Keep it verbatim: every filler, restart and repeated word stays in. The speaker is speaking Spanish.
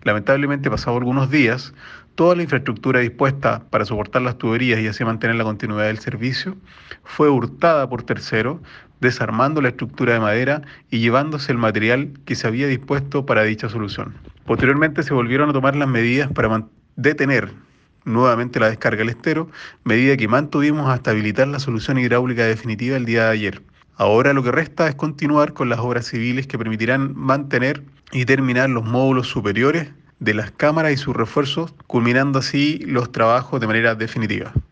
Lamentablemente, pasados algunos días, toda la infraestructura dispuesta para soportar las tuberías y así mantener la continuidad del servicio fue hurtada por terceros, desarmando la estructura de madera y llevándose el material que se había dispuesto para dicha solución. Posteriormente se volvieron a tomar las medidas para man- detener nuevamente la descarga del estero, medida que mantuvimos hasta habilitar la solución hidráulica definitiva el día de ayer. Ahora lo que resta es continuar con las obras civiles que permitirán mantener y terminar los módulos superiores de las cámaras y sus refuerzos, culminando así los trabajos de manera definitiva.